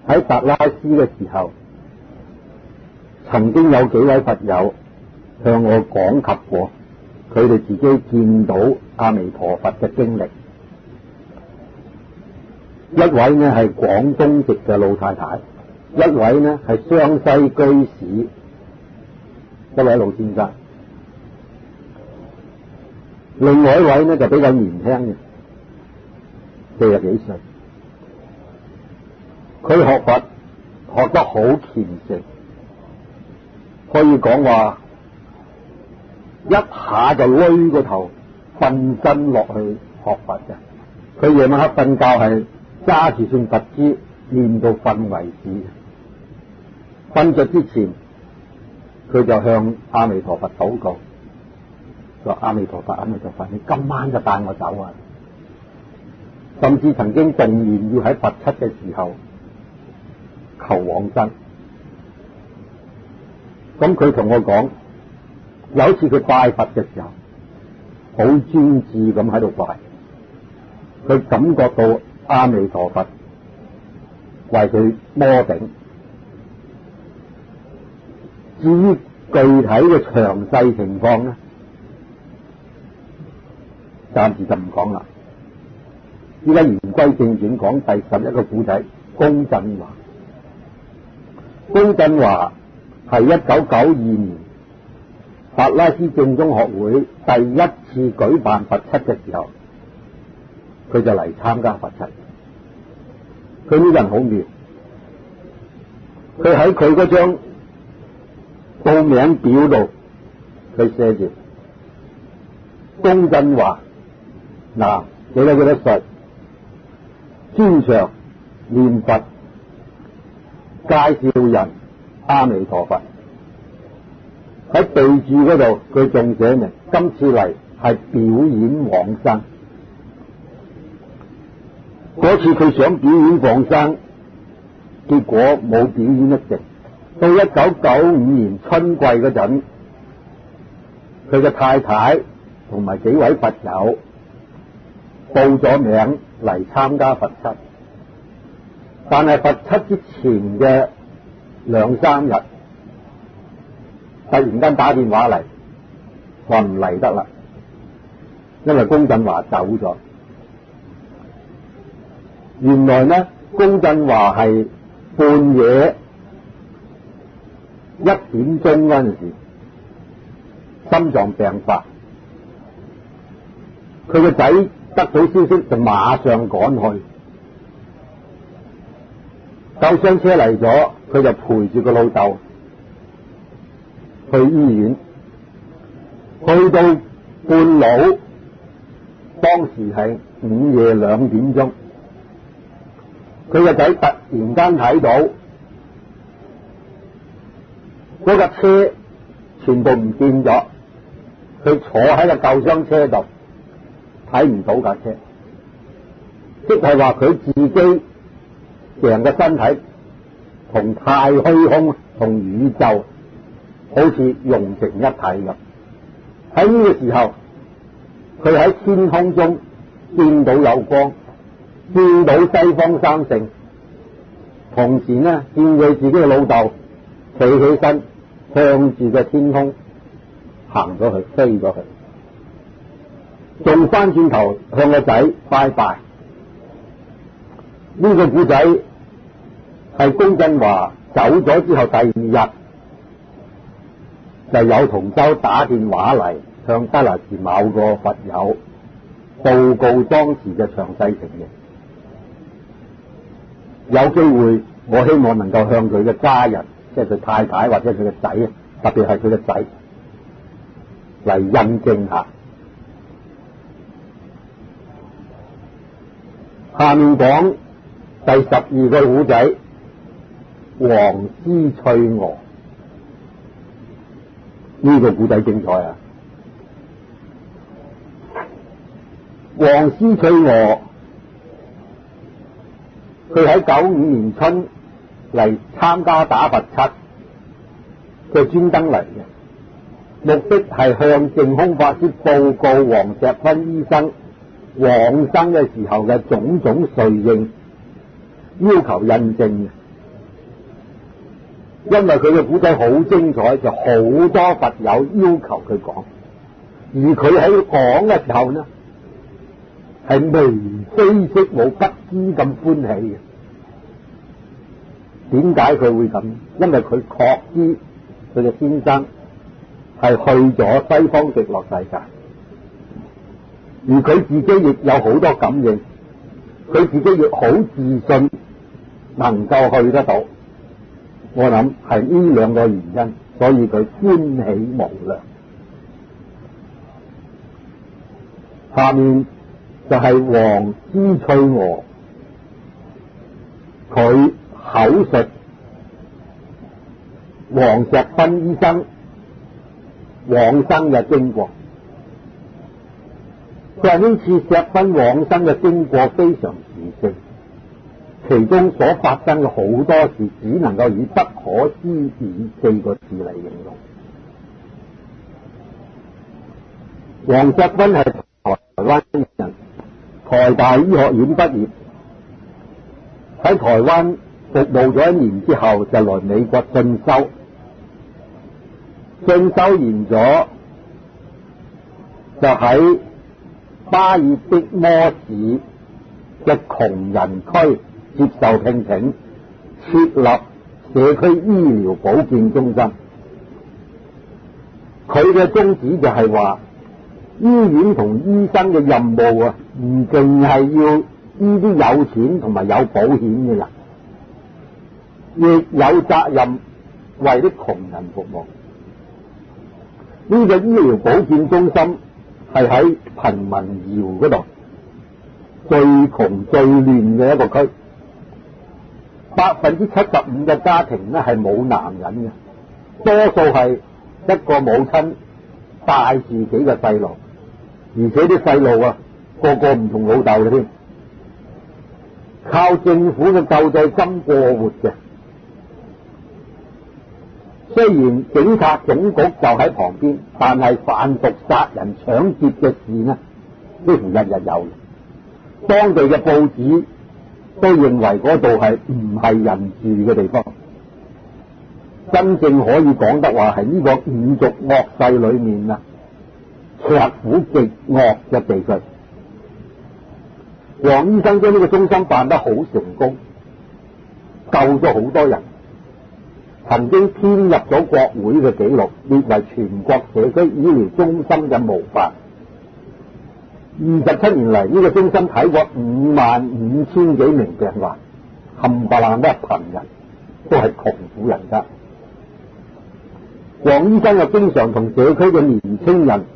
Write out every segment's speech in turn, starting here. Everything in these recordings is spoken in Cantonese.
喺達拉斯嘅時候，曾經有幾位佛友向我講及過佢哋自己見到阿彌陀佛嘅經歷。一位呢係廣東籍嘅老太太，一位呢係湘西居士，一位老先生，另外一位呢就比較年輕嘅，40幾歲。佢學佛學得好虔誠，可以講話一下就攏個頭瞓身落去學佛嘅。佢夜晚黑瞓覺係揸住串佛珠念到瞓為止。瞓着之前，佢就向阿彌陀佛禱告，佢話阿彌陀佛，阿彌陀佛，你今晚就帶我走啊！甚至曾經動念要喺佛七嘅時候求往生。咁佢同我講，有一次佢拜佛嘅時候，好專注咁喺度拜，佢感覺到阿彌陀佛為佢摩頂。至於具體嘅詳細情況呢，暫時就唔講啦。依家言歸正傳，講第11個古仔，龔振華。龔振華係1992年達拉斯正宗學會第一次舉辦佛七嘅時候，佢就嚟參加佛七。佢呢個人好妙，佢喺佢嗰張報名表度，佢寫住龔振華，嗱，幾多歲，專長念佛，介紹人阿彌陀佛。喺備注嗰度，佢仲寫明今次嚟係表演往生。嗰次佢想表演往生，結果冇表演得成。到1995年春季嗰陣，佢嘅太太同埋幾位佛友報咗名嚟參加佛七，但係佛七之前嘅2、3日，突然間打電話嚟，話唔嚟得啦，因為龔振華走咗。原來呢，龔振華係半夜1點鐘嗰陣時，心臟病發，佢個仔得到消息就馬上趕去，救傷車嚟咗，佢就陪住個老豆去醫院，去到半路，當時係午夜2點鐘，佢個仔突然間睇到嗰架車全部唔見咗，佢坐喺個救傷車度睇唔到架車，即係話佢自己成個身體同太虛空同宇宙好似融成一體咁。喺呢個時候，佢喺天空中見到有光，見到西方三聖，同時呢見佢自己嘅老豆企起身，向住個天空行咗去，飛咗去，仲翻轉頭向個仔拜拜。呢個故仔係龔振華走咗之後第2日，就有同舟打電話嚟向德勒士某個佛友報告當時嘅詳細情形。有機會，我希望能夠向佢嘅家人，即係佢太太或者佢嘅仔，特別係佢嘅仔嚟印證下。下面講第12個古仔，黃絲翠娥。呢個古仔精彩啊！黃絲翠娥，佢喺95年春嚟參加打佛七，佢專登嚟嘅，目的係向淨空法師報告黃石芬醫生往生嘅時候嘅種種瑞應，要求印證嘅。 因為佢嘅古仔好精彩，就好多佛友要求佢講，而佢喺講嘅時候呢，係眉飛色舞，不知咁歡喜嘅。點解佢會咁？因為佢確知佢嘅先生係去咗西方極樂世界，而佢自己亦有好多感應，佢自己亦好自信能夠去得到。我諗係呢兩個原因，所以佢歡喜無量。下面就係黃之翠娥，佢口述黃石芬醫生往生嘅經過。佢話呢次石芬往生嘅經過非常殊勝，其中所發生嘅好多事，只能夠以不可思議4個字嚟形容。黃石芬係台灣人，台大醫學院畢業，喺台灣服務咗1年之後，就來美國進修。進修完咗，就喺巴爾的摩市嘅窮人區接受聘請，設立社區醫療保健中心。佢嘅宗旨就係話，醫院同醫生嘅任務啊，唔淨係要呢啲有錢同埋有保險嘅人，亦有責任為啲窮人服務。呢個醫療保健中心係喺貧民窯嗰度，最窮最亂嘅一個區。75%嘅家庭呢係冇男人嘅，多數係一個母親帶住幾個細路，而且啲細路啊個個唔同老豆嘅添，靠政府嘅救濟金過活嘅。雖然警察總局就喺旁邊，但係販毒、殺人、搶劫嘅事呢，幾乎日日有。當地嘅報紙都認為嗰度係唔係人住嘅地方，真正可以講得話係呢個五族惡世裏面啊，賊虎極惡嘅地區。黃醫生將呢個中心辦得好成功，救咗好多人。曾經編入咗國會嘅紀錄，列為全國社區醫療中心嘅模範。27年嚟，呢個中心睇過55000幾名病患，冚唪唥都係貧人，都係窮苦人家。黃醫生又經常同社區嘅年青人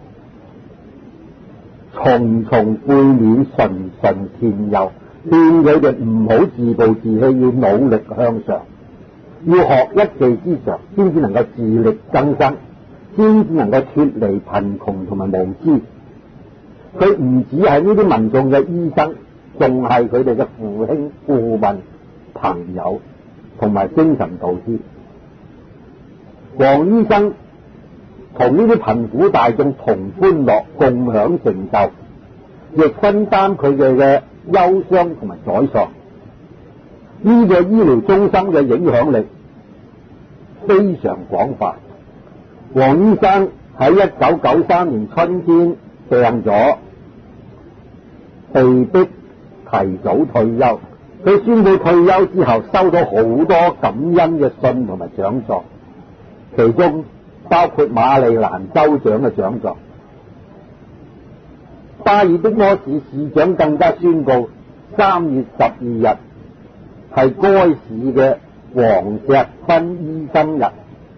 重重背面，循循善誘，勸佢哋唔好自暴自棄，要努力向上。要學一技之長，先至能夠自力更生，先至能夠脫離貧窮同埋無知。佢唔止係呢啲民眾嘅醫生，仲係佢哋嘅父兄、顧問、朋友同埋精神導師。黃醫生同呢啲貧苦大眾同歡樂，共享成就，亦分擔佢哋嘅憂傷同埋沮喪。呢個醫療中心嘅影響力非常廣泛。黃醫生喺1993年春天病咗，被迫提早退休。佢宣布退休之後，收到好多感恩嘅信同埋獎狀，其中包括馬里蘭州長嘅獎狀。巴爾的摩市市長更加宣告3月12日係該市嘅黃石芬醫生日。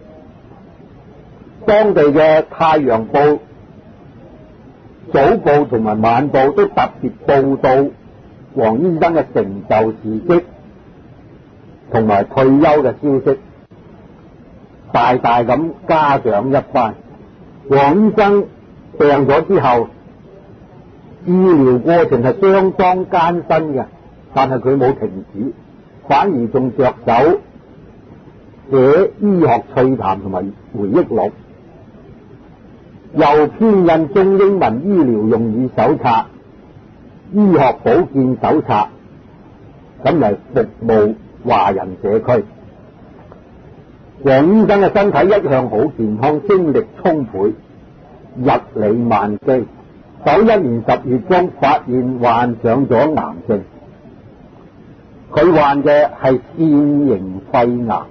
當地嘅太陽報、早報同埋晚報都特別報道黃醫生嘅成就事蹟同埋退休嘅消息，大大咁嘉獎一番。黃醫生病咗之後，治療過程係相當艱辛嘅，但係佢冇停止，反而仲着手寫醫學趣談同埋回憶錄，又編印中英文醫療用語手冊、醫學保健手冊，咁嚟服務華人社區。 黃醫生嘅身體一向好健康，精力充沛，日理萬機。91年10月中發現患上咗癌症，佢患嘅係腺型肺癌。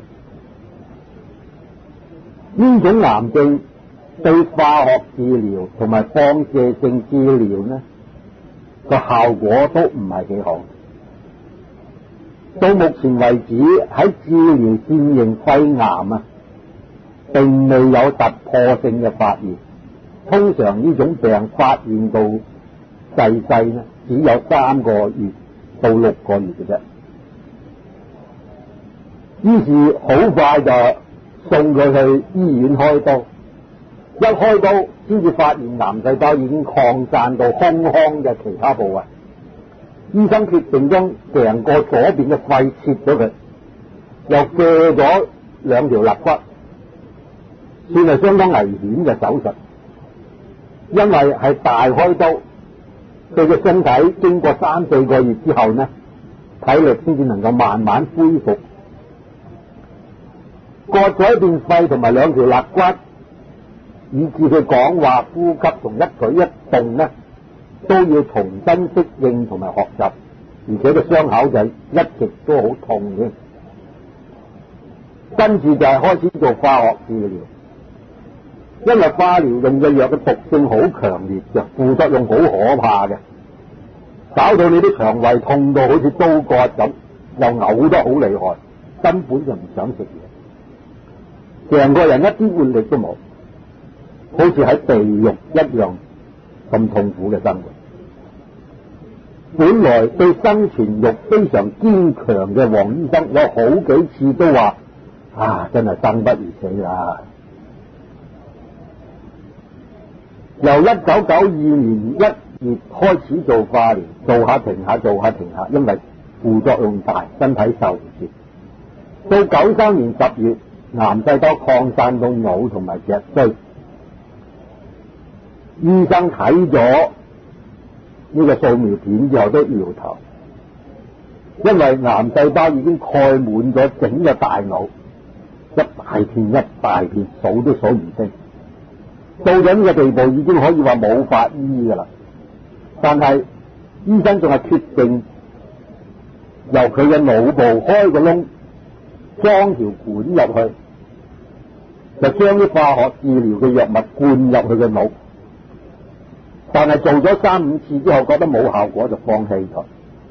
呢種癌症對化學治療同埋放射性治療呢個效果都唔係幾好。到目前為止喺治療腺型肺癌啊，並未有突破性嘅發現。通常呢種病發現到逝世呢，只有3個月到6個月嘅啫。於是好快就送佢去醫院開刀，一開刀先至發現癌細胞已經擴散到胸腔嘅其他部位。醫生決定將成個左邊嘅肺切咗佢，又鋸咗2條肋骨，算係相當危險嘅手術。因為係大開刀，佢嘅身體經過3-4個月之後呢，體力先至能夠慢慢恢復。割咗一邊肺同埋2條肋骨，以致佢講話、呼吸同一舉一動呢，都要重新適應同埋學習，而且個傷口就一直都好痛嘅。跟住就係開始做化學治療，因為化療用嘅藥嘅毒性好強烈嘅，副作用好可怕嘅，搞到你啲腸胃痛到好似刀割咁，又嘔得好厲害，根本就唔想食嘢，成個人一啲活力都冇，好似喺地獄一樣咁痛苦嘅生活。本來對生存欲非常堅強嘅黃醫生，有好幾次都話：真係生不如死啦！由1992年1月開始做化療，做下停下，做下停下，因為副作用大，身體受唔住。到93年10月，癌細胞擴散到腦同埋脊椎，醫生睇咗呢個掃描片之後都搖頭，因為癌細胞已經蓋滿咗整個大腦，一大片，數都數唔清。到咗呢個地步，已經可以話冇法醫噶啦。但係醫生仲係決定由佢嘅腦部開個窿，裝條管入去，就將啲化學治療嘅藥物灌入佢嘅腦。但係做咗3-5次之後，覺得冇效果，就放棄咗。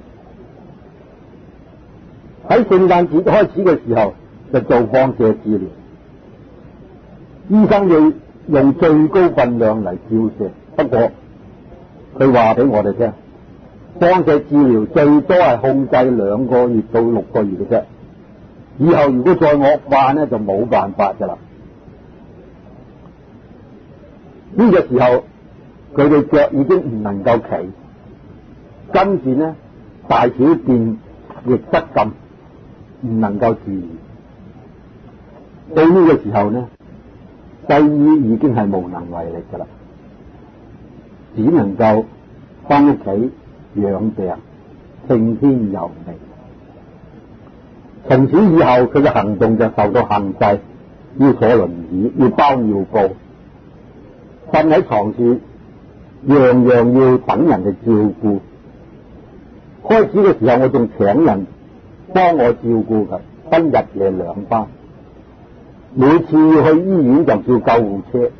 喺聖誕節開始嘅時候，就做放射治療。醫生要用最高分量嚟照射，不過佢話俾我哋聽，放射治療最多係控制2個月到6個月嘅啫。以後如果再惡化呢，就冇辦法噶啦。呢個時候佢哋腳已經唔能夠企，跟住呢大小便亦失禁，唔能夠自如。到呢個時候呢，西醫已經係無能為力噶啦，只能夠翻屋企養病，聽天由命。從此以後，佢嘅行動就受到限制，要坐輪椅，要包尿布，瞓喺床處，樣樣要等人哋照顧。開始嘅時候，我仲請人幫我照顧佢，分日夜2班。每次要去醫院就叫救護車。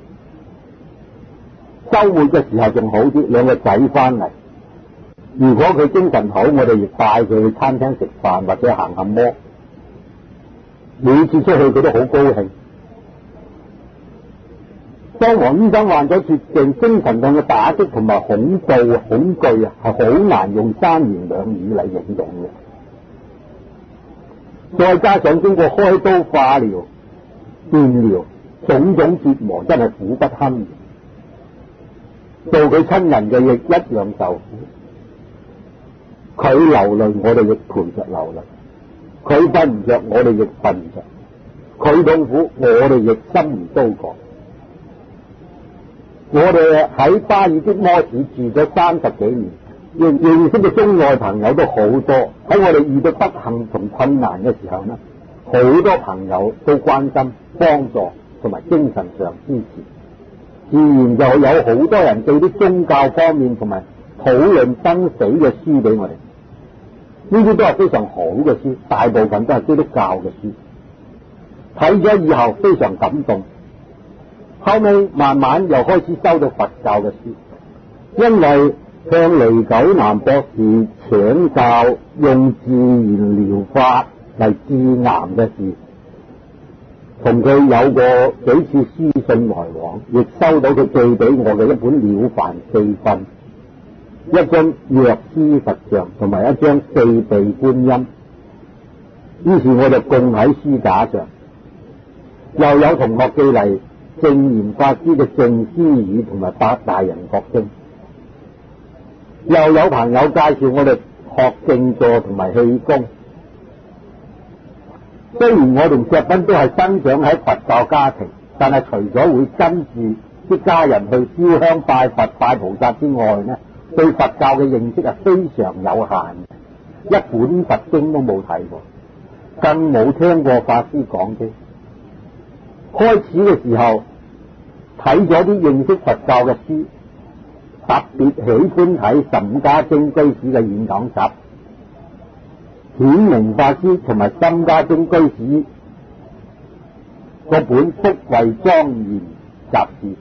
週末嘅時候仲好啲，2個仔翻嚟，如果佢精神好，我哋亦帶佢去餐廳食飯或者行下摩。每次出去佢都好高興。當黃醫生患咗絕症，精神上嘅打擊同埋恐懼係好難用3言2語嚟形容嘅。再加上經過開刀、化療、電療，種種折磨真係苦不堪言。做佢親人嘅亦一樣受苦。佢流淚，我哋亦陪着流淚；佢瞓唔着，我哋亦瞓唔着；佢痛苦，我哋亦心如刀割。我哋喺巴爾的摩市住咗30幾年，認識嘅中外朋友都好多。喺我哋遇到不幸同困難嘅時候呢， 好多朋友都關心、幫助同埋精神上支持，自然就有好多人寄啲宗教方面同埋討論生死嘅書俾我哋。呢啲都係非常好嘅書，大部分都係基督教嘅書。睇咗以後非常感動，後尾慢慢又開始收到佛教嘅書，因為向黎九南博士請教用自然療法嚟治癌嘅事，同佢有過幾次書信來往，亦收到佢寄俾我嘅一本了凡四訓，一張藥師佛像同埋一張四臂觀音。於是我就供喺書架上，又有同學寄嚟證嚴法師嘅靜思語同埋八大人覺經，又有朋友介紹我哋學靜坐同埋氣功。雖然我同石斌都係生長喺佛教家庭，但係除咗會跟住啲家人去燒香拜佛拜菩薩之外呢，對佛教嘅認識係非常有限，一本佛經都冇睇過，更冇聽過法師講經。開始嘅時候睇咗啲認識佛教嘅書，特別喜歡睇岑家楨居士嘅演講集，顯明法師同埋深家楨居士嗰本《福慧莊嚴》雜誌。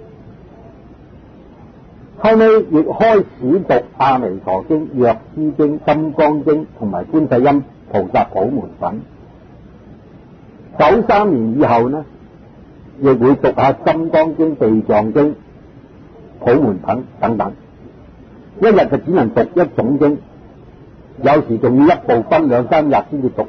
後尾亦開始讀《阿彌陀經》、《藥師經》、《金剛經》同埋《觀世音菩薩普門品》。93年以後呢，亦會讀下《金剛經》、《地藏經》、《普門品》等等。一日就只能讀一種經，有時仲要一部分2、3日先至讀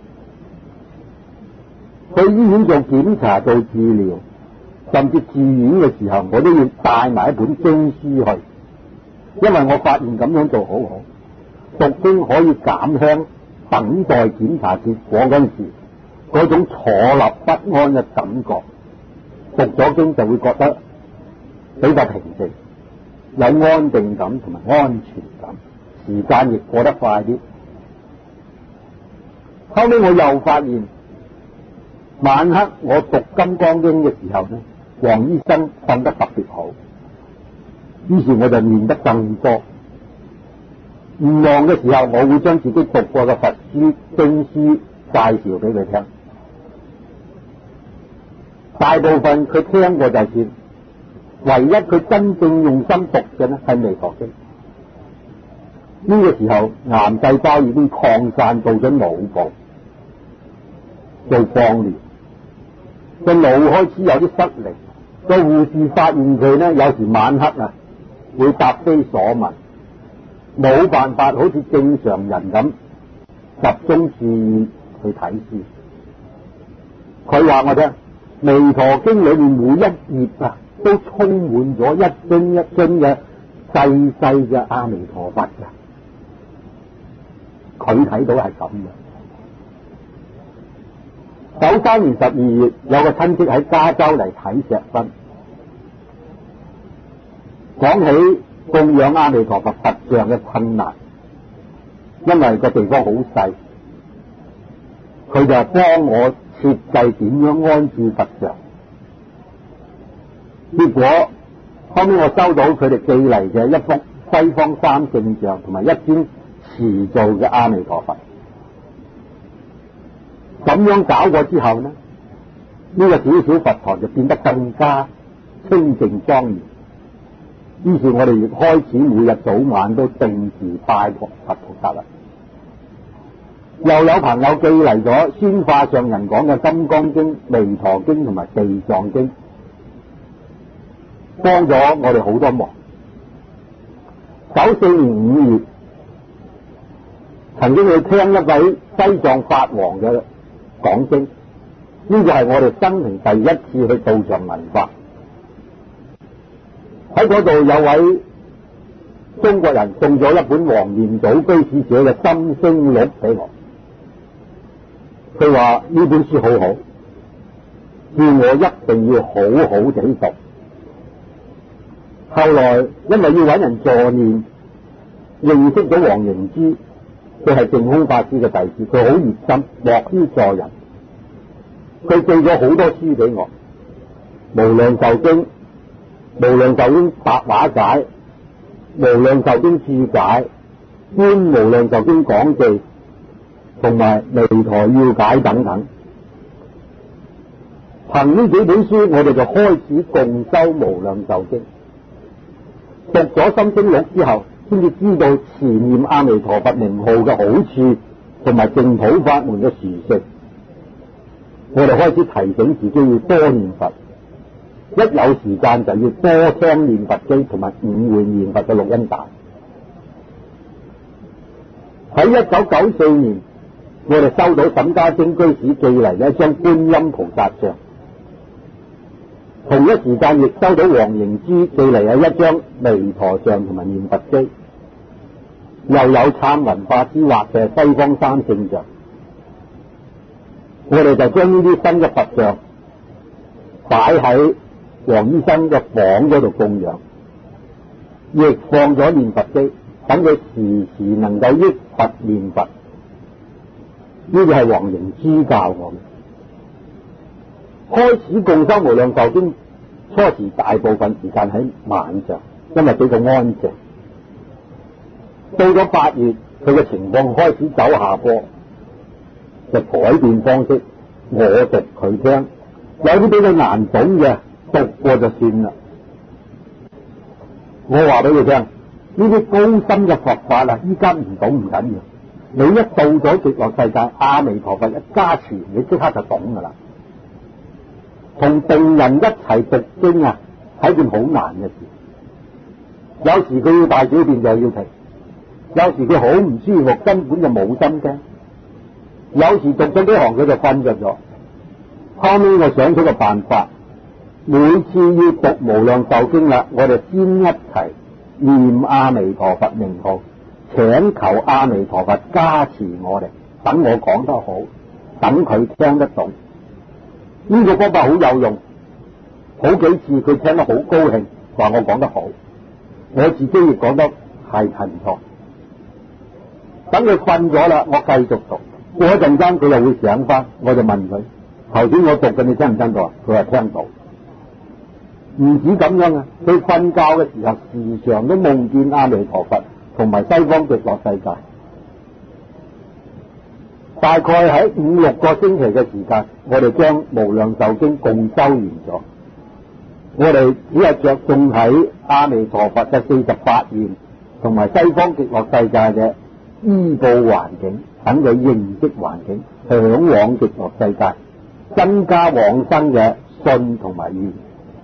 完。去醫院做檢查、做治療，甚至住院嘅時候，我都要帶埋一本經書去，因為我發現咁樣做好好，讀經可以減輕等待檢查結果嗰陣時嗰種坐立不安嘅感覺。讀咗經就會覺得比較平靜，有安定感同埋安全感，時間亦過得快啲。後尾我又發現，晚黑我讀金剛經嘅時候呢，黃醫生瞓得特別好，於是我就念得更多。唔忙嘅時候，我會將自己讀過嘅佛書經書介紹俾佢聽。大部分佢聽過就算，唯一佢真正用心讀嘅呢係《彌陀經》。呢個時候癌細胞已經擴散到咗腦部，做放療，個腦開始有啲失靈。個護士發現佢呢，有時晚黑會答非所問，冇辦法好似正常人咁集中注意去睇書。佢話我聽，《彌陀經》裏面每一頁都充滿咗一尊一尊嘅細細嘅阿彌陀佛嘅。佢睇到係咁嘅。93年12月，有個親戚喺加州嚟睇石斌，講起供養阿彌陀佛佛像嘅困難，因為個地方好細，佢就幫我設計點樣安置佛像。結果後面我收到佢哋寄嚟嘅一幅西方三聖像同埋一尊瓷造嘅阿彌陀佛。咁樣搞過之後呢，呢個小小佛堂就變得更加清靜莊嚴。於是我哋亦開始每日早晚都定時拜佛菩薩啦。又有朋友寄嚟咗宣化上人講嘅《金剛經》、《彌陀經》同埋《地藏經》，幫咗我哋好多忙。94年5月，曾經去聽一位西藏法王嘅講經，呢個係我哋生平第一次去道場聞法。喺嗰度有位中國人送咗一本黃念祖居士寫嘅《心聲錄》俾我，佢話呢本書好好，叫我一定要好好地讀。後來因為要搵人助念，認識咗黃凝珠，佢係淨空法師嘅弟子，佢好熱心，樂於助人， 佢寄咗好多書俾我，無量壽經、無量壽經白話解、無量壽經注解、觀無量壽經講記同埋彌陀要解等等。憑呢幾本書，我哋就開始共修無量壽經。讀咗心經錄之後，先至知道持念阿彌陀佛名號嘅好處，同埋淨土法門嘅殊勝。我哋開始提醒自己要多念佛，一有時間就要多聽念佛經同埋5會念佛嘅錄音帶。喺1994年，我哋收到沈家楨居士寄嚟嘅一張觀音菩薩像，同一時間亦收到黃凝珠寄嚟嘅一張彌陀像同埋念佛機，又有燦雲法師畫嘅西方三聖像。我哋就將呢啲新嘅佛像擺喺黃醫生嘅房嗰度供養，亦放咗念佛機，等佢時時能夠憶佛念佛。呢個係黃凝珠教我嘅。開始共修無量壽經，初時大部分時間喺晚上，因為比較安靜。到咗8月，佢嘅情況開始走下坡，就改變方式，我讀佢聽，有啲比較難懂嘅，讀過就算啦。我話俾佢聽，呢啲高深嘅佛法啊，依家唔懂唔緊要，你一到咗極樂世界，阿彌陀佛一加持，你即刻就懂噶啦。同病人一齊讀經啊，係件好難嘅事。有時佢要大小便就要停，有時佢好唔舒服，根本就冇心聽。有時讀咗幾行佢就瞓着咗。後尾我想咗個辦法，每次要讀無量壽經啦，我哋先一齊念阿彌陀佛名號，請求阿彌陀佛加持我哋，等我講得好，等佢聽得懂。呢個方法好有用，好幾次佢聽得好高興，話我講得好，我自己亦講得係唔錯。等佢瞓咗啦，我繼續讀。過一陣間佢又會醒翻，我就問佢：頭先我讀嘅你聽唔聽到啊？佢話聽到。唔止咁樣啊，佢瞓覺嘅時候時常都夢見阿彌陀佛同埋西方極樂世界。大概喺5-6個星期嘅時間，我哋將無量壽經共修完咗。我哋只係着重喺阿彌陀佛嘅48願同埋西方極樂世界嘅依報環境，等佢認識環境，向往極樂世界，增加往生嘅信同埋願。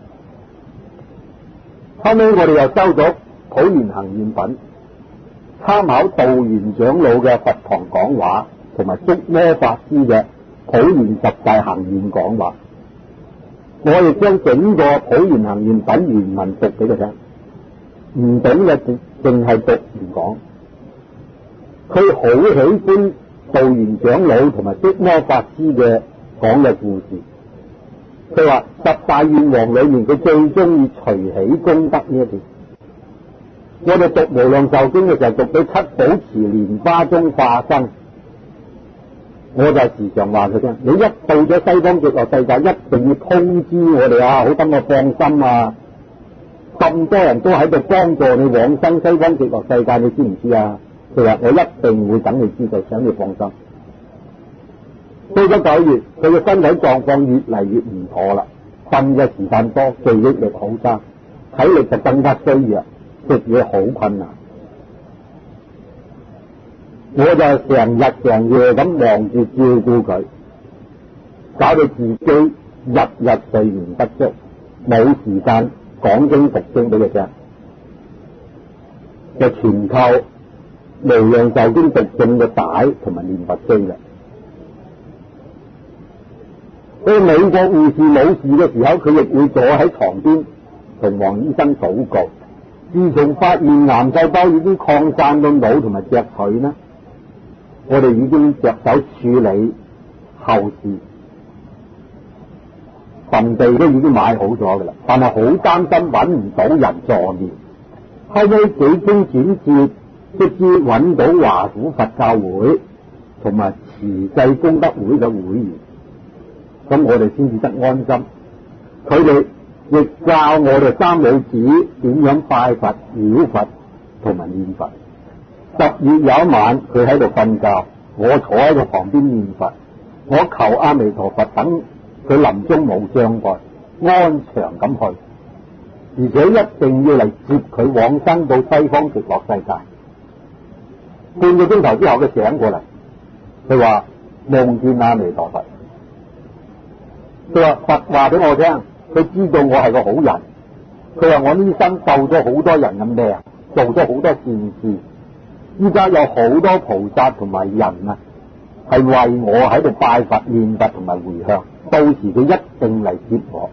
後尾我哋又收咗普賢行願品，參考道元長老嘅佛堂講話，同埋竺摩法師嘅普賢十大行願講話。我亦將整個普賢行願品原文讀俾佢聽，唔懂嘅淨係讀唔講。佢好喜歡道元長老同埋竺摩法師嘅講嘅故事。佢話十大願王裏面，佢最中意隨喜功德呢一段。我哋讀無量壽經嘅時候，讀到七寶池蓮花中化生，我就時常話佢聽：你一到咗西方極樂世界，一定要通知我哋啊，好等我放心啊！咁多人都喺度幫助你往生西方極樂世界，你知唔知啊？佢話我一定會等你知道，想你放心。到咗9月，佢嘅身體狀況越嚟越唔妥啦，瞓嘅時間多，記憶力好差，體力就更加衰弱，食嘢好困難。我就成日成夜咁忙住照顧佢，搞到自己日日睡眠不足，冇時間講經讀經俾佢聽，就全靠無量壽經讀經嘅帶同埋念佛機啦。到美國護士冇事嘅時候，佢亦會坐喺床邊同黃醫生禱告。自從發現癌細胞已經擴散到腦同埋脊髓呢，我哋已經着手處理後事，墳地都已經買好咗㗎啦，但係好擔心揾唔到人助念。後尾幾經轉折，直至揾到華府佛教會同埋慈濟功德會嘅會員。 咁我哋先至得安心。佢哋亦教我哋三老子點樣拜佛、繞佛同埋念佛。10月有一晚，佢喺度瞓覺，我坐喺佢旁邊念佛，我求阿彌陀佛等佢臨終冇障礙，安詳咁去，而且一定要嚟接佢往生到西方極樂世界。半個鐘頭之後，佢醒過嚟，佢話夢見阿彌陀佛，佢話佛話俾我聽，佢知道我係個好人，佢話我呢生救咗好多人嘅命，做咗好多善事，依家有好多菩薩同埋人啊，係為我喺度拜佛、念佛同埋回向，到時佢一定嚟接我。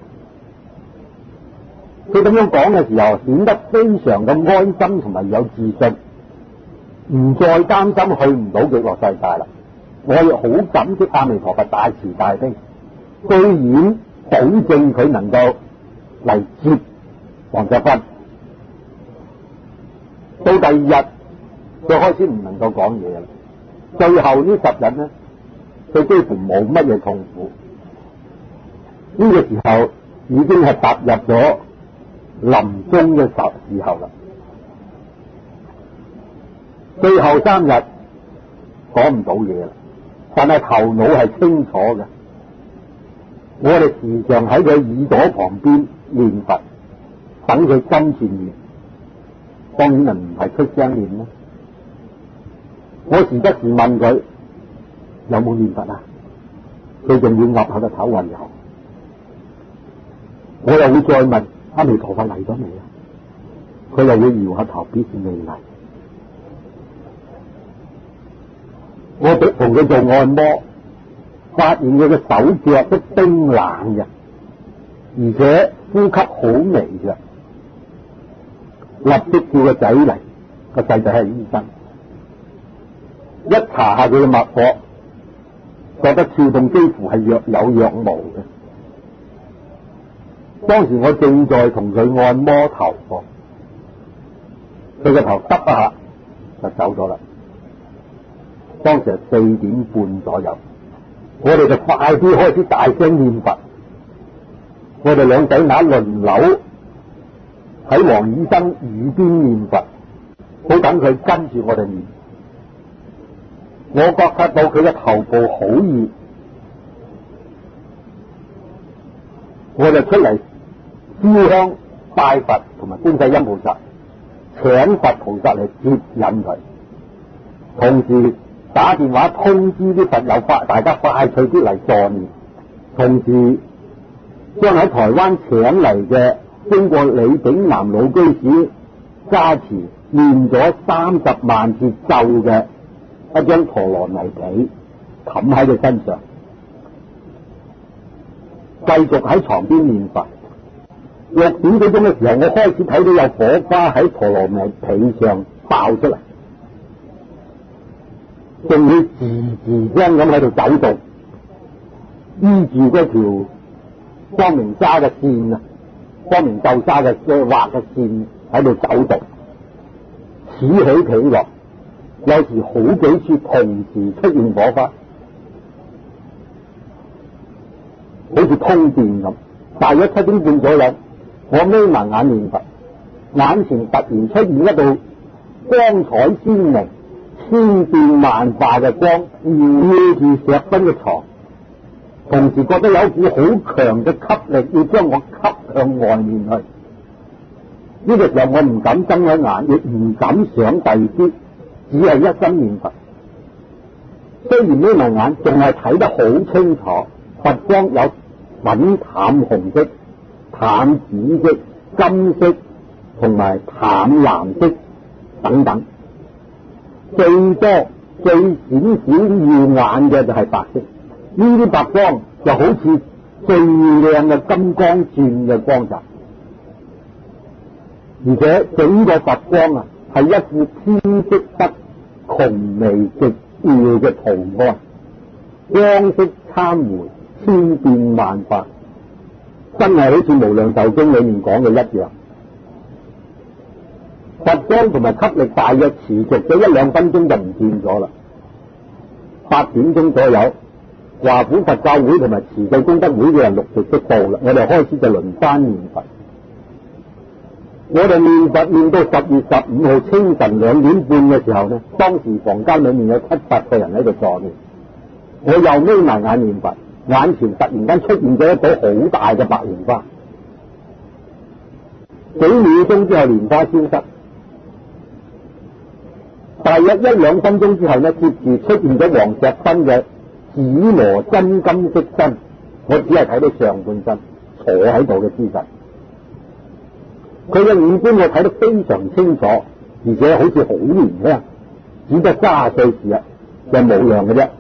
佢咁樣講嘅時候，顯得非常嘅安心同埋有自信，唔再擔心去唔到極樂世界啦。我亦好感激阿彌陀佛大慈大悲，居然保證佢能夠嚟接黃石芬。到第二日，佢開始唔能夠講嘢啦。最後呢10日呢，佢幾乎冇乜嘢痛苦。呢個時候已經係踏入咗臨終嘅時候啦。最後3日講唔到嘢啦，但係頭腦係清楚嘅。我哋時常喺佢耳朵旁邊念佛，等佢跟住念。當然唔係出聲念啦。我時不時問佢有冇念佛啊，佢仲會岌下個頭話有。我又會再問阿彌陀佛嚟咗未啊，佢又會搖下頭表示未嚟。我同佢做按摩，發現佢嘅手腳都冰冷嘅，而且呼吸好微嘅。立即叫個仔嚟，個仔就係醫生，一查下佢嘅脈搏，覺得跳動幾乎係若有若無嘅。當時我正在同佢按摩頭部，佢個頭耷一下就走咗啦。當時係4點半左右，我哋就快啲開始大聲念佛。我哋兩仔乸輪流喺黃醫生耳邊念佛，好等佢跟住我哋念。我覺察到佢嘅頭部好熱，我就出嚟燒香拜佛同埋觀世音菩薩，請佛菩薩嚟接引佢，同時打電話通知啲佛友大家快脆啲嚟助念，同時將喺台灣請嚟嘅經過李炳南老居士加持念咗30萬節咒嘅一張陀羅尼被冚喺佢身上，繼續喺床邊念佛。6點幾鐘嘅時候，我開始睇到有火花喺陀羅尼被上爆出嚟，仲會吱吱聲咁喺度走動，依住嗰條光明紗嘅線啊，光明豆沙嘅畫嘅線喺度走動，此起彼落，有時好幾處同時出現火花，好似通電咁。大約7點半左右，我眯埋眼念佛，眼前突然出現一道光彩鮮明、千變萬化嘅光，繞住石斌嘅床，同時覺得有股好強嘅吸力要將我吸向外面去。呢個時候我唔敢睜開眼，亦唔敢想第二啲，只係一心念佛。雖然眯埋眼，仲係睇得好清楚，佛光有粉淡紅色、淡紫色、金色同埋淡藍色等等，最多最閃閃耀眼嘅就係白色。呢啲白光就好似最亮嘅金剛鑽嘅光澤，而且整個佛光啊係一副天色得窮微極妙嘅圖案，光色參回，千變萬化，真係好似《無量壽經》裏面講嘅一樣。佛光同埋吸力大約持續咗1-2分鐘就唔見咗啦。8點鐘左右， 華府佛教會同埋慈濟功德會嘅人陸續都到啦，我哋開始就輪番念佛。我哋念佛念到10月15號清晨2點半嘅時候呢，當時房間裏面有7、8個人喺度坐念，我又眯埋眼念佛，眼前突然間出現咗一朵好大嘅白蓮花，幾秒鐘之後蓮花消失，大約1、2分鐘之後呢，接住出現咗黃石分嘅紫羅真金色身，我只係睇到上半身坐喺度嘅姿勢。佢嘅五官我睇得非常清楚，而且好似好年輕，只得30歲時日嘅模樣嘅啫，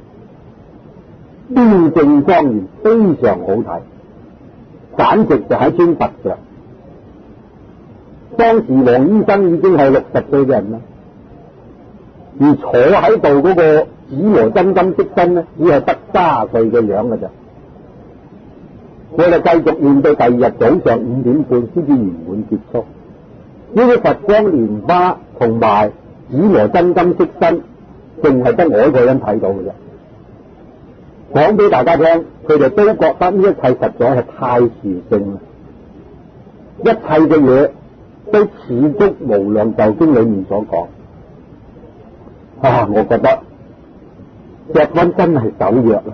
端正莊嚴，非常好睇，簡直就係一尊佛像。當時黃醫生已經係60歲嘅人啦，而坐喺度嗰個紫羅真金色身呢，只係得30歲嘅樣嘅啫。我哋繼續念到第二日早上5點半先至圓滿結束。呢啲佛光蓮花同埋紫羅真金色身，淨係得我一個人睇到嘅啫。講俾大家聽，佢哋都覺得呢一切實在係太殊勝啦，一切嘅嘢都似足無量壽經裏面所講。我覺得石溫真係走弱啦。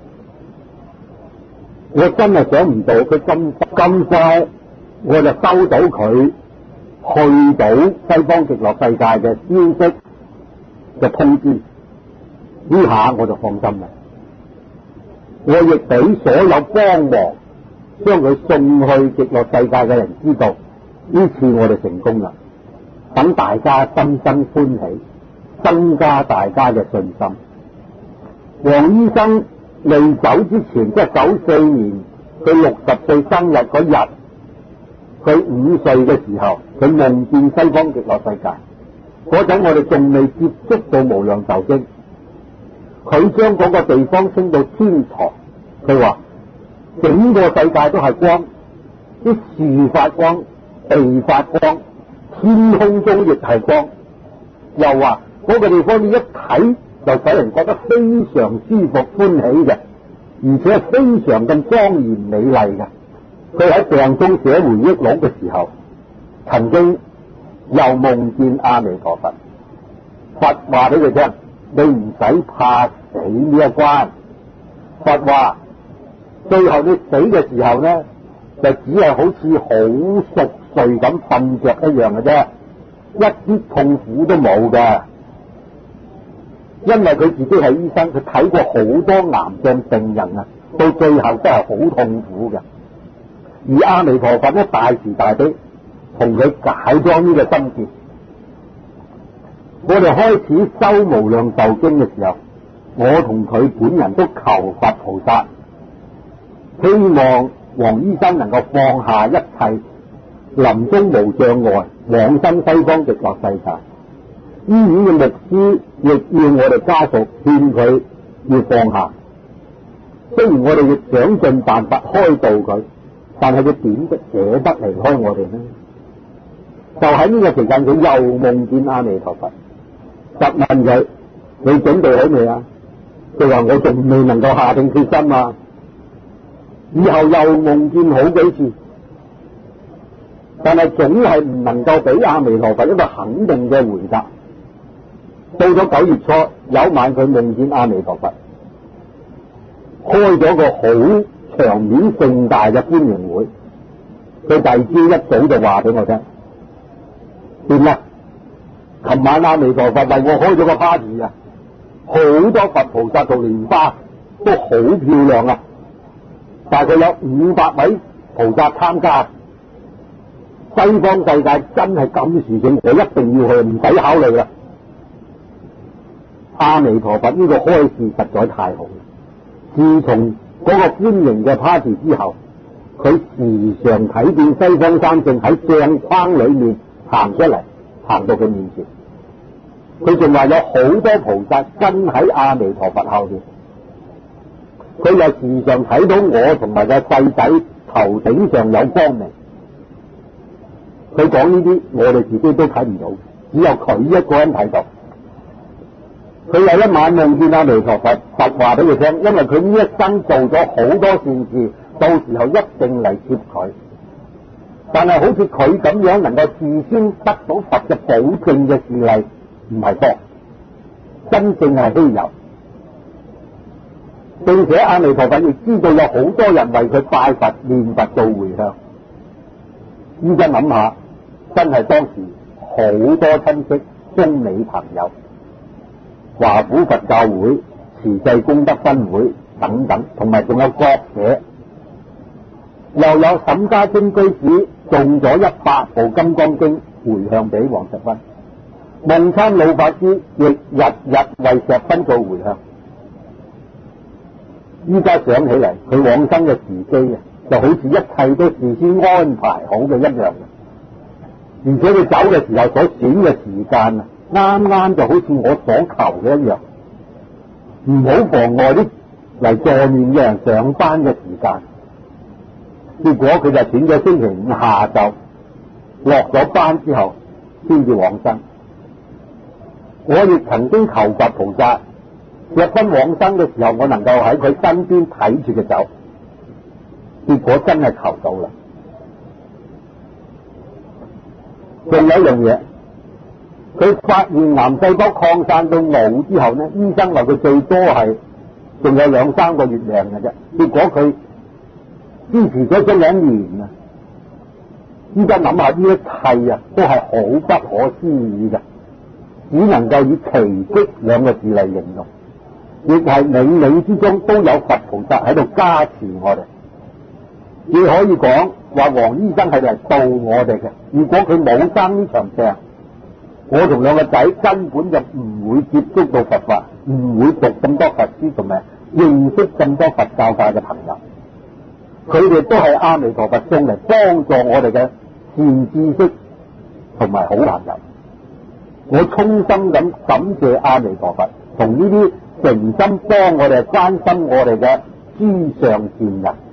我真係想唔到佢咁快，我就收到佢去到西方極樂世界嘅消息嘅通知，呢下我就放心啦。我亦俾所有幫忙將佢送去極樂世界嘅人知道，呢次我哋成功啦，等大家心生歡喜，增加大家嘅信心。黃醫生未走之前，即係94年佢60歲生日嗰日，佢5歲嘅時候，佢夢見西方極樂世界。嗰陣我哋仲未接觸到無量壽經，佢將嗰個地方升到天堂。佢話整個世界都係光，啲樹發光，地發光，天空中亦係光。又話嗰個地方你一睇就使人覺得非常舒服歡喜嘅，而且係非常咁莊嚴美麗嘅。佢喺病中寫回憶錄嘅時候，曾經又夢見阿彌陀佛，佛話俾佢聽：你唔使怕死呢一關。佛話最後你死嘅時候呢，就只係好似好熟睡咁瞓着一樣嘅啫，一啲痛苦都冇嘅。因為佢自己係醫生，佢睇過好多癌症病人啊，到最後都係好痛苦嘅。而阿彌陀佛呢，大慈大悲同佢解咗呢個心結。我哋開始修無量壽經嘅時候，我同佢本人都求佛菩薩，希望黃醫生能夠放下一切，臨終無障礙，往生西方極樂世界。醫院嘅牧師亦要我哋家屬勸佢要放下。雖然我哋亦想盡辦法開導佢，但係佢點都捨得離開我哋呢？就喺呢個時間，佢又夢見阿彌陀佛，就問佢：你準備好未啊？佢話：我仲未能夠下定決心啊！以後又夢見好幾次，但係總係唔能夠俾阿彌陀佛一個肯定嘅回答。到咗9月初，有晚佢夢見阿彌陀佛，開咗個好場面盛大嘅歡迎會。佢第二朝一早就話俾我聽：點啦？琴晚阿彌陀佛為我開咗個 party 啊，好多佛菩薩同蓮花都好漂亮啊！大概有500位菩薩參加。西方世界真係咁殊勝，我一定要去，唔使考慮啦。阿彌陀佛呢個開示實在太好。自從嗰個歡迎嘅 party 之後，佢時常睇見西方三聖喺帳框裏面行出嚟，行到佢面前。佢仲話有好多菩薩跟喺阿彌陀佛後邊。佢又時常睇到我同埋個細仔頭頂上有光明。佢講呢啲，我哋自己都睇唔到，只有佢一個人睇到。 佢有一晚夢見阿彌陀佛，佛話俾佢聽，因為佢呢一生做咗好多善事，到時候一定嚟接佢。但係好似佢咁樣能夠事先得到佛嘅保證嘅事例唔係多，真正係稀有。並且阿彌陀佛亦知道有好多人為佢拜佛念佛做回向。依家諗下，真係當時好多親戚、中美朋友、華府佛教會、慈濟功德分會等等，同埋仲有國社，又有沈家清居士送咗100部《金剛經》回向俾黃石芬，夢參老法師亦日日為石芬做回向。依家想起嚟，佢往生嘅時機啊，就好似一切都事先安排好嘅一樣，而且佢走嘅時候所選嘅時間啊，啱啱就好似我所求嘅一樣，唔好妨礙啲嚟助念嘅人上班嘅時間。結果佢就選咗星期5下晝落咗班之後先至往生。我亦曾經求佛菩薩，石芬往生嘅時候，我能夠喺佢身邊睇住佢走，結果真係求到啦。仲有一樣嘢，佢發現癌細胞擴散到腦之後呢，醫生話佢最多係仲有2-3個月命嘅啫。結果佢堅持咗2年啊！依家諗下呢一切啊，都係好不可思議嘅，只能夠以奇蹟2個字嚟形容。亦係冥冥之中都有佛菩薩喺度加持我哋。你可以講話黃醫生係嚟度我哋嘅。如果佢冇生呢場病，我同2個仔根本就唔會接觸到佛法，唔會讀咁多佛書，同埋認識咁多佛教界嘅朋友。佢哋都係阿彌陀佛送嚟幫助我哋嘅善知識同埋好朋友。我衷心咁感謝阿彌陀佛同呢啲誠心幫我哋、關心我哋嘅諸上善人。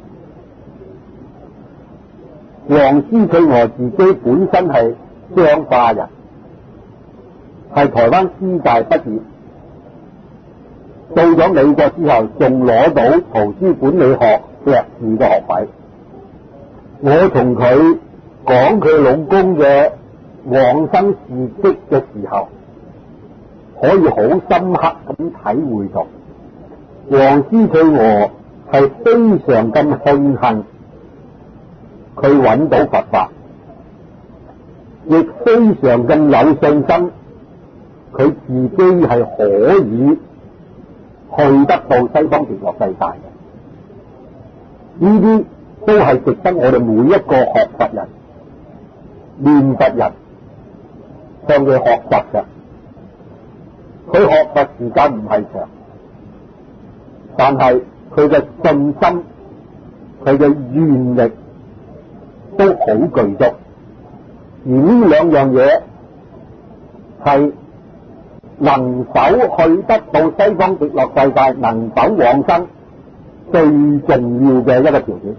黃施翠娥自己本身係彰化人，係台灣師大畢業，到咗美國之後仲攞到圖書管理學碩士嘅學位。我同佢講佢老公嘅往生事蹟嘅時候，可以好深刻咁體會到黃施翠娥係非常咁慶幸佢揾到佛法，亦非常咁有信心佢自己係可以去得到西方極樂世界嘅。呢啲都係值得我哋每一個學佛人、念佛人向佢學習嘅。佢學佛時間唔係長，但係佢嘅信心、佢嘅願力都好具足。而呢2樣嘢係能否去得到西方極樂世界、能否往生最重要嘅一個條件。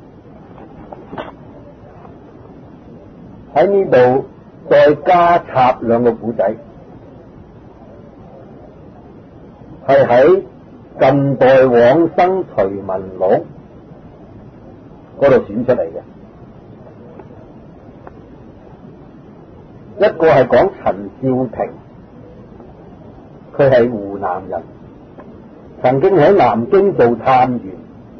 喺呢度再加插2個古仔，係喺近代往生隨文錄嗰度選出嚟嘅。一個係講陳少廷，佢係湖南人，曾經喺南京做探員。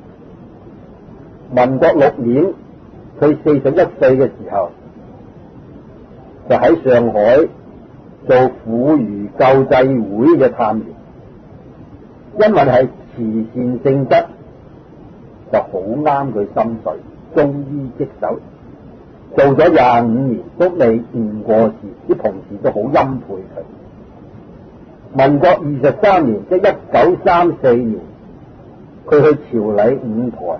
民國6年，佢41歲嘅時候，就喺上海做婦孺救濟會嘅探員。因為係慈善性質，就好啱佢心水，忠於職守，做咗25年都未誤過事，啲同事都好欽佩佢。民國23年，即1934年，佢去朝禮五台，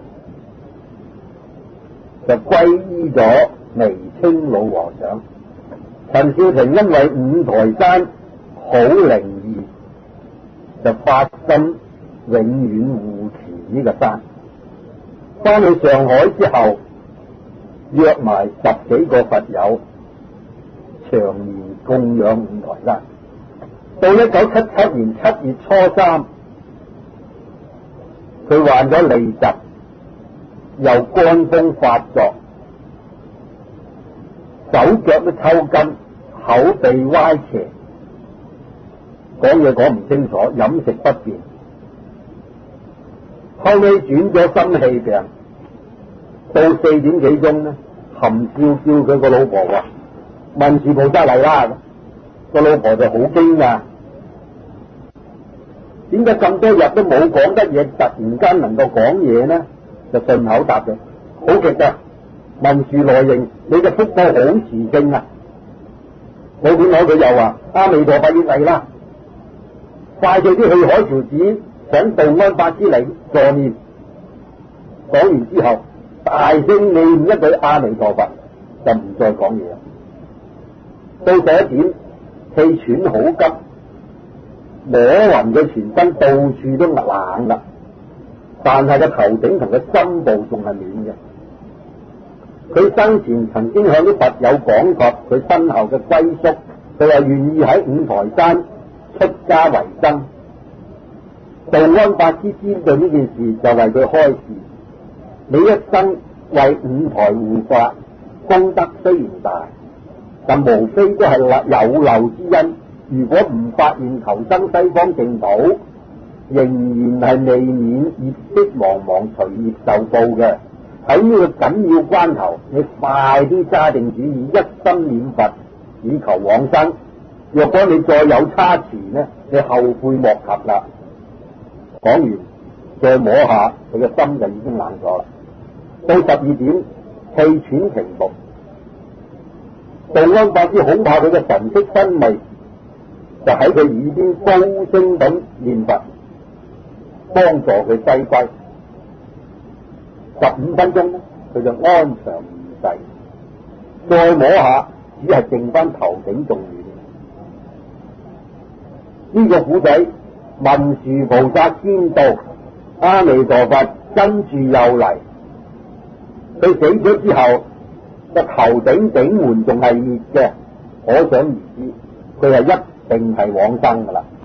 就皈依咗眉清老和尚。陳少廷因為五台山好靈異，就發心永遠護持呢個山。翻去上海之後，約埋10幾個佛友，長年供養五台山。 到1977年7月初3，佢患咗痢疾，又肝風發作，手腳都抽筋，口鼻歪斜，講嘢講唔清楚，飲食不便，後尾轉咗心氣病。到4點幾鐘呢，含笑叫佢個老婆話：文殊菩薩嚟啦！個老婆就好驚訝，點解咁多日都冇講得嘢，突然間能夠講嘢呢？就順口答佢：好極㗎，文殊來迎，你嘅福報好慈聖啊！冇點解佢又話：阿彌陀佛要嚟啦！快脆啲去海潮寺請道安法師嚟助念。講完之後，大聲念一句阿彌陀佛，就唔再講嘢啦。到11點，氣喘好急，摸暈佢全身到處都冷啦，但係個頭頂同個心部仲係暖嘅。佢生前曾經向啲佛友講過佢身後嘅歸宿，佢話願意喺五台山出家為僧。道安法師知道呢件事，就為佢開示：你一生為五台護法，功德雖然大，但無非都係有漏之因。如果唔發願求生西方淨土，仍然係未免業色茫茫，隨業受報嘅。喺呢個緊要關頭，你快啲揸定主意，一心念佛，以求往生。若果你再有差池呢，你後悔莫及啦。講完，再摸下佢嘅心就已經冷咗啦。到12點，氣喘停伏，道安法師恐怕佢嘅神色昏迷，就喺佢耳邊高聲咁念佛，幫助佢西歸。15分鐘呢，佢就安詳如逝。再摸下，只係剩翻頭頂仲暖。呢個古仔，文殊菩薩先到，阿彌陀佛跟住又嚟。佢死咗之後，個頭頂頂門仲係熱嘅，可想而知，佢係一定係往生噶啦。